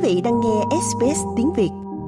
vị đang nghe SBS tiếng Việt.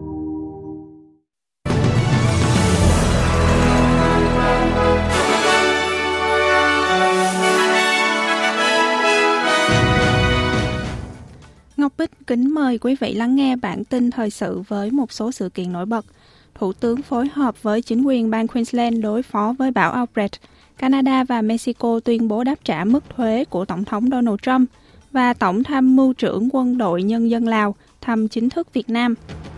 Ngọc Bích kính mời quý vị lắng nghe bản tin thời sự với một số sự kiện nổi bật. Thủ tướng phối hợp với chính quyền bang Queensland đối phó với bão Alfred. Canada và Mexico tuyên bố đáp trả mức thuế của Tổng thống Donald Trump. Và Tổng tham mưu trưởng Quân đội Nhân dân Lào thăm chính thức Việt Nam.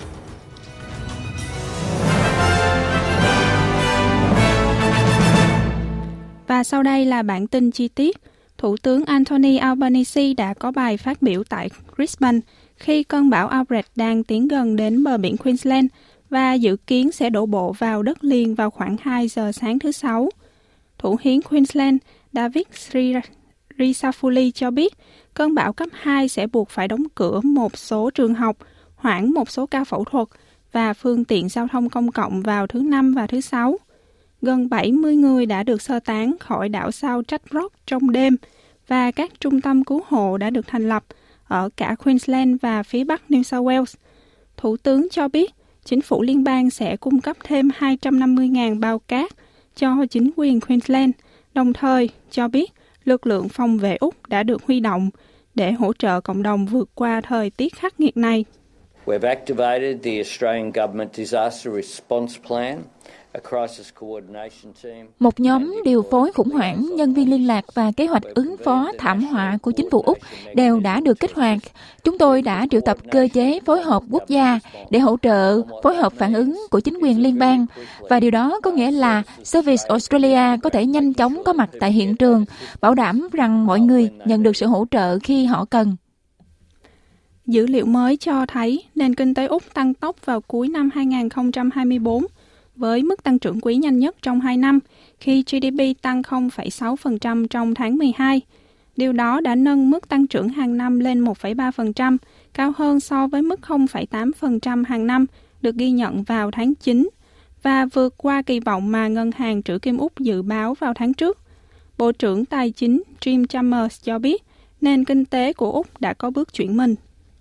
Và sau đây là bản tin chi tiết. Thủ tướng Anthony Albanese đã có bài phát biểu tại Brisbane khi cơn bão Alfred đang tiến gần đến bờ biển Queensland và dự kiến sẽ đổ bộ vào đất liền vào khoảng 2 giờ sáng thứ Sáu. Thủ hiến Queensland David Risafuli cho biết cơn bão cấp 2 sẽ buộc phải đóng cửa một số trường học, hoãn một số ca phẫu thuật và phương tiện giao thông công cộng vào thứ Năm và thứ Sáu. Gần 70 người đã được sơ tán khỏi đảo South Jack Rock trong đêm và các trung tâm cứu hộ đã được thành lập ở cả Queensland và phía bắc New South Wales. Thủ tướng cho biết chính phủ liên bang sẽ cung cấp thêm 250.000 bao cát cho chính quyền Queensland, đồng thời cho biết lực lượng phòng vệ Úc đã được huy động để hỗ trợ cộng đồng vượt qua thời tiết khắc nghiệt này. We've activated the Australian Government Disaster Response Plan, a crisis coordination team. Một nhóm điều phối khủng hoảng, nhân viên liên lạc và kế hoạch ứng phó thảm họa của chính phủ Úc đều đã được kích hoạt. Chúng tôi đã triệu tập cơ chế phối hợp quốc gia để hỗ trợ phối hợp phản ứng của chính quyền liên bang. Và điều đó có nghĩa là Service Australia có thể nhanh chóng có mặt tại hiện trường, bảo đảm rằng mọi người nhận được sự hỗ trợ khi họ cần. Dữ liệu mới cho thấy nền kinh tế Úc tăng tốc vào cuối năm 2024 với mức tăng trưởng quý nhanh nhất trong 2 năm khi GDP tăng 0,6% trong tháng 12. Điều đó đã nâng mức tăng trưởng hàng năm lên 1,3%, cao hơn so với mức 0,8% hàng năm được ghi nhận vào tháng 9 và vượt qua kỳ vọng mà Ngân hàng Trữ Kim Úc dự báo vào tháng trước. Bộ trưởng Tài chính Jim Chalmers cho biết nền kinh tế của Úc đã có bước chuyển mình.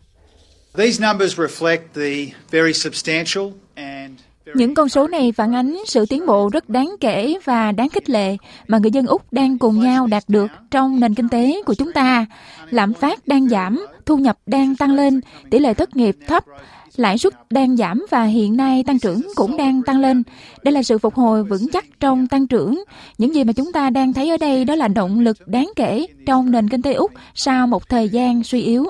Những con số này phản ánh sự tiến bộ rất đáng kể và đáng khích lệ mà người dân Úc đang cùng nhau đạt được trong nền kinh tế của chúng ta. Lạm phát đang giảm, thu nhập đang tăng lên, tỷ lệ thất nghiệp thấp, lãi suất đang giảm và hiện nay tăng trưởng cũng đang tăng lên. Đây là sự phục hồi vững chắc trong tăng trưởng. Những gì mà chúng ta đang thấy ở đây đó là động lực đáng kể trong nền kinh tế Úc sau một thời gian suy yếu.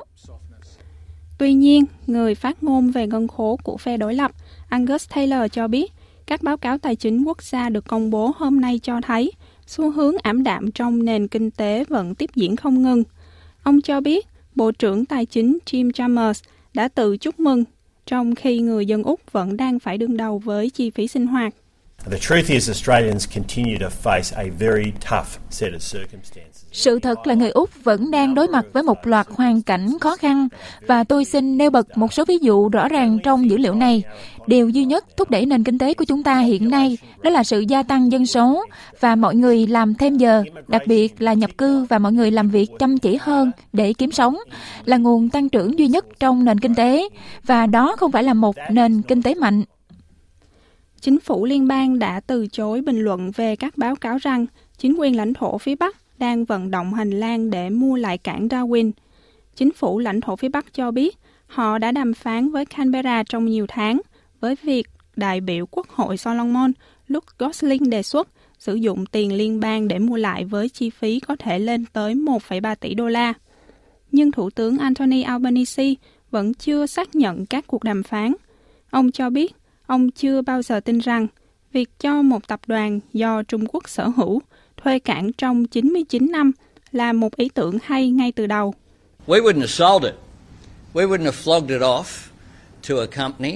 Tuy nhiên, người phát ngôn về ngân khố của phe đối lập Angus Taylor cho biết các báo cáo tài chính quốc gia được công bố hôm nay cho thấy xu hướng ảm đạm trong nền kinh tế vẫn tiếp diễn không ngừng. Ông cho biết Bộ trưởng Tài chính Jim Chalmers đã tự chúc mừng, trong khi người dân Úc vẫn đang phải đương đầu với chi phí sinh hoạt. The truth is Australians continue to face a very tough set of circumstances. Sự thật là người Úc vẫn đang đối mặt với một loạt hoàn cảnh khó khăn và tôi xin nêu bật một số ví dụ rõ ràng trong dữ liệu này. Điều duy nhất thúc đẩy nền kinh tế của chúng ta hiện nay đó là sự gia tăng dân số và mọi người làm thêm giờ, đặc biệt là nhập cư và mọi người làm việc chăm chỉ hơn để kiếm sống, là nguồn tăng trưởng duy nhất trong nền kinh tế và đó không phải là một nền kinh tế mạnh. Chính phủ liên bang đã từ chối bình luận về các báo cáo rằng chính quyền lãnh thổ phía Bắc đang vận động hành lang để mua lại cảng Darwin. Chính phủ lãnh thổ phía Bắc cho biết họ đã đàm phán với Canberra trong nhiều tháng với việc đại biểu Quốc hội Solomon Luke Gosling đề xuất sử dụng tiền liên bang để mua lại với chi phí có thể lên tới 1,3 tỷ đô la. Nhưng Thủ tướng Anthony Albanese vẫn chưa xác nhận các cuộc đàm phán. Ông cho biết ông chưa bao giờ tin rằng việc cho một tập đoàn do Trung Quốc sở hữu thuê cảng trong 99 năm là một ý tưởng hay ngay từ đầu. We wouldn't have sold it. We wouldn't have flogged it off to a company.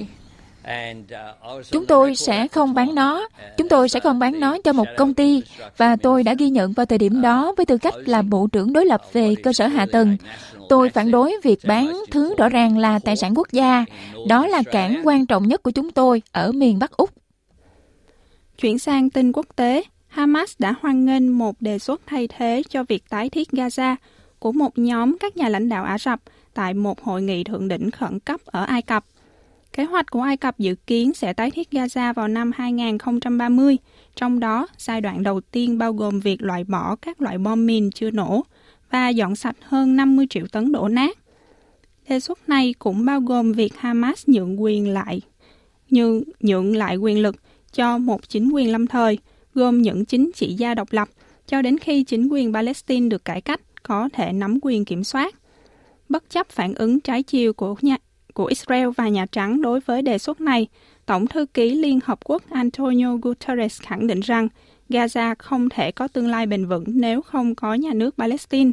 Chúng tôi sẽ không bán nó. Chúng tôi sẽ không bán nó cho một công ty. Và tôi đã ghi nhận vào thời điểm đó với tư cách là Bộ trưởng đối lập về cơ sở hạ tầng. Tôi phản đối việc bán thứ rõ ràng là tài sản quốc gia. Đó là cảng quan trọng nhất của chúng tôi ở miền Bắc Úc. Chuyển sang tin quốc tế, Hamas đã hoan nghênh một đề xuất thay thế cho việc tái thiết Gaza của một nhóm các nhà lãnh đạo Ả Rập tại một hội nghị thượng đỉnh khẩn cấp ở Ai Cập. Kế hoạch của Ai Cập dự kiến sẽ tái thiết Gaza vào năm 2030, trong đó giai đoạn đầu tiên bao gồm việc loại bỏ các loại bom mìn chưa nổ và dọn sạch hơn 50 triệu tấn đổ nát. Đề xuất này cũng bao gồm việc Hamas nhượng lại quyền lực cho một chính quyền lâm thời, gồm những chính trị gia độc lập, cho đến khi chính quyền Palestine được cải cách, có thể nắm quyền kiểm soát. Bất chấp phản ứng trái chiều của Israel và Nhà Trắng đối với đề xuất này, Tổng thư ký Liên Hợp Quốc Antonio Guterres khẳng định rằng Gaza không thể có tương lai bền vững nếu không có nhà nước Palestine.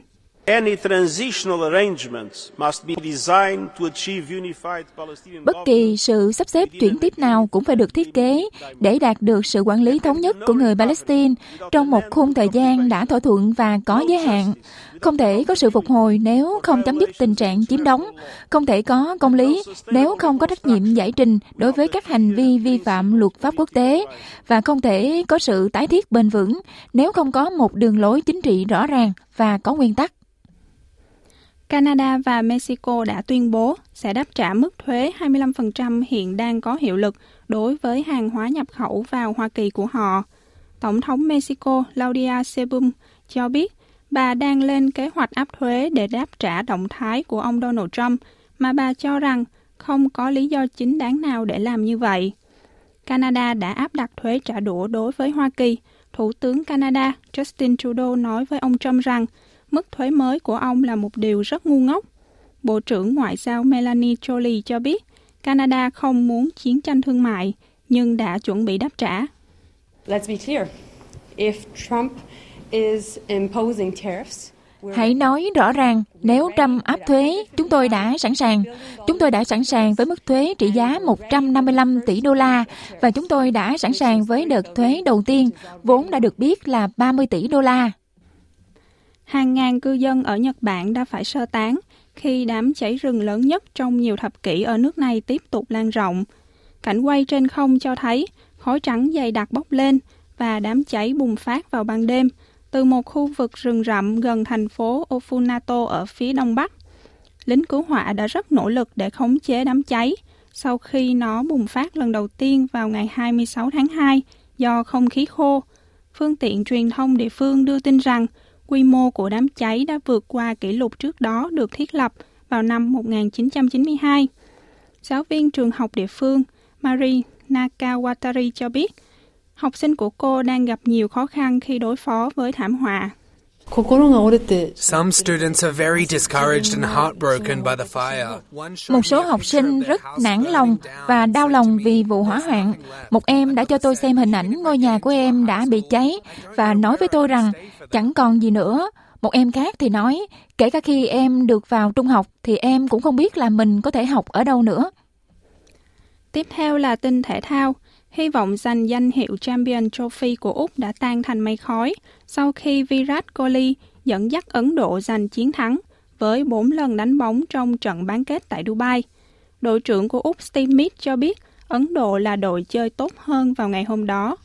Bất kỳ sự sắp xếp chuyển tiếp nào cũng phải được thiết kế để đạt được sự quản lý thống nhất của người Palestine trong một khung thời gian đã thỏa thuận và có giới hạn. Không thể có sự phục hồi nếu không chấm dứt tình trạng chiếm đóng, không thể có công lý nếu không có trách nhiệm giải trình đối với các hành vi vi phạm luật pháp quốc tế, và không thể có sự tái thiết bền vững nếu không có một đường lối chính trị rõ ràng và có nguyên tắc. Canada và Mexico đã tuyên bố sẽ đáp trả mức thuế 25% hiện đang có hiệu lực đối với hàng hóa nhập khẩu vào Hoa Kỳ của họ. Tổng thống Mexico Claudia Sheinbaum cho biết bà đang lên kế hoạch áp thuế để đáp trả động thái của ông Donald Trump, mà bà cho rằng không có lý do chính đáng nào để làm như vậy. Canada đã áp đặt thuế trả đũa đối với Hoa Kỳ. Thủ tướng Canada Justin Trudeau nói với ông Trump rằng mức thuế mới của ông là một điều rất ngu ngốc. Bộ trưởng Ngoại giao Melanie Joly cho biết Canada không muốn chiến tranh thương mại, nhưng đã chuẩn bị đáp trả. Let's be clear. If Trump is imposing tariffs, hãy nói rõ ràng, nếu Trump áp thuế, chúng tôi đã sẵn sàng. Chúng tôi đã sẵn sàng với mức thuế trị giá 155 tỷ đô la, và chúng tôi đã sẵn sàng với đợt thuế đầu tiên, vốn đã được biết là 30 tỷ đô la. Hàng ngàn cư dân ở Nhật Bản đã phải sơ tán khi đám cháy rừng lớn nhất trong nhiều thập kỷ ở nước này tiếp tục lan rộng. Cảnh quay trên không cho thấy khói trắng dày đặc bốc lên và đám cháy bùng phát vào ban đêm từ một khu vực rừng rậm gần thành phố Ofunato ở phía đông bắc. Lính cứu hỏa đã rất nỗ lực để khống chế đám cháy sau khi nó bùng phát lần đầu tiên vào ngày 26 tháng 2 do không khí khô. Phương tiện truyền thông địa phương đưa tin rằng quy mô của đám cháy đã vượt qua kỷ lục trước đó được thiết lập vào năm 1992. Giáo viên trường học địa phương Mari Nakawatari cho biết, học sinh của cô đang gặp nhiều khó khăn khi đối phó với thảm họa. Some students are very discouraged and heartbroken by the fire. Một số học sinh rất nản lòng và đau lòng vì vụ hỏa hoạn. Một em đã cho tôi xem hình ảnh ngôi nhà của em đã bị cháy và nói với tôi rằng chẳng còn gì nữa. Một em khác thì nói, kể cả khi em được vào trung học thì em cũng không biết là mình có thể học ở đâu nữa. Tiếp theo là tin thể thao. Hy vọng giành danh hiệu Champion Trophy của Úc đã tan thành mây khói sau khi Virat Kohli dẫn dắt Ấn Độ giành chiến thắng với 4 lần đánh bóng trong trận bán kết tại Dubai. Đội trưởng của Úc Steve Smith cho biết Ấn Độ là đội chơi tốt hơn vào ngày hôm đó.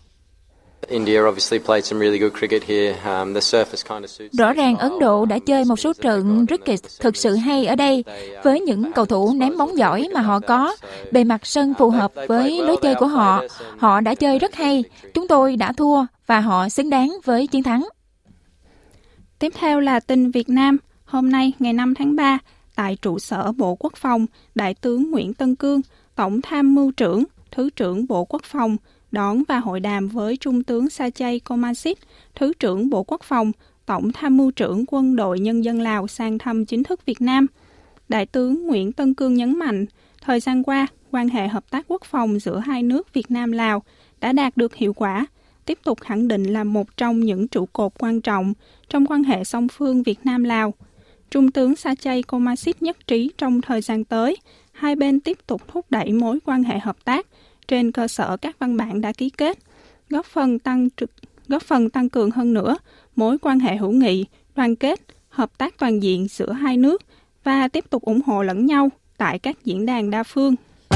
Rõ ràng Ấn Độ đã chơi một số trận cricket thực sự hay ở đây, với những cầu thủ ném bóng giỏi mà họ có, bề mặt sân phù hợp với lối chơi của họ. Họ đã chơi rất hay, chúng tôi đã thua và họ xứng đáng với chiến thắng. Tiếp theo là tin Việt Nam. Hôm nay, ngày 5 tháng 3, tại trụ sở Bộ Quốc phòng, Đại tướng Nguyễn Tân Cương, Tổng tham mưu trưởng, Thứ trưởng Bộ Quốc phòng, đón và hội đàm với Trung tướng Sajay Komasit, Thứ trưởng Bộ Quốc phòng, Tổng tham mưu trưởng Quân đội Nhân dân Lào sang thăm chính thức Việt Nam. Đại tướng Nguyễn Tân Cương nhấn mạnh, thời gian qua, quan hệ hợp tác quốc phòng giữa hai nước Việt Nam-Lào đã đạt được hiệu quả, tiếp tục khẳng định là một trong những trụ cột quan trọng trong quan hệ song phương Việt Nam-Lào. Trung tướng Sajay Komasit nhất trí trong thời gian tới, hai bên tiếp tục thúc đẩy mối quan hệ hợp tác trên cơ sở các văn bản đã ký kết, góp phần tăng cường hơn nữa mối quan hệ hữu nghị, đoàn kết, hợp tác toàn diện giữa hai nước và tiếp tục ủng hộ lẫn nhau tại các diễn đàn đa phương.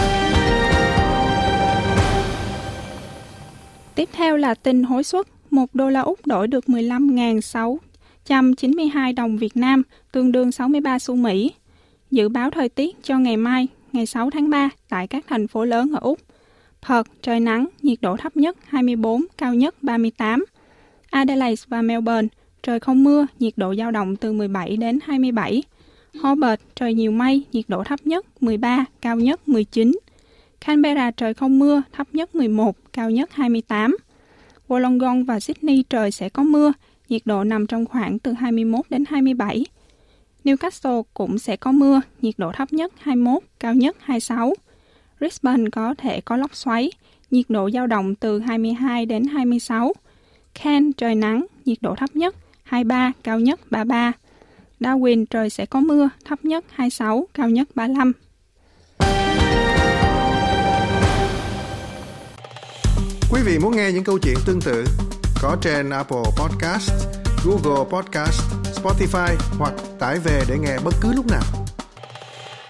Tiếp theo là tin hối suất. 1 đô la Úc đổi được 15.692 đồng Việt Nam, tương đương 63 xu Mỹ. Dự báo thời tiết cho ngày mai, ngày 6 tháng 3 tại các thành phố lớn ở Úc. Perth, trời nắng, nhiệt độ thấp nhất 24, cao nhất 38. Adelaide và Melbourne, trời không mưa, nhiệt độ dao động từ 17 đến 27. Hobart, trời nhiều mây, nhiệt độ thấp nhất 13, cao nhất 19. Canberra, trời không mưa, thấp nhất 11, cao nhất 28. Wollongong và Sydney, trời sẽ có mưa, nhiệt độ nằm trong khoảng từ 21 đến 27. Newcastle cũng sẽ có mưa, nhiệt độ thấp nhất 21, cao nhất 26. Brisbane có thể có lốc xoáy, nhiệt độ dao động từ 22 đến 26. Cairns, trời nắng, nhiệt độ thấp nhất 23, cao nhất 33. Darwin, trời sẽ có mưa, thấp nhất 26, cao nhất 35. Quý vị muốn nghe những câu chuyện tương tự có trên Apple Podcast, Google Podcast, Spotify hoặc tải về để nghe bất cứ lúc nào.